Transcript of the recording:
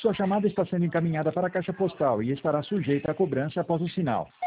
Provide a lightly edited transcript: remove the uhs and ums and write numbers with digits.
Sua chamada está sendo encaminhada para a caixa postal e estará sujeita a cobrança após o sinal.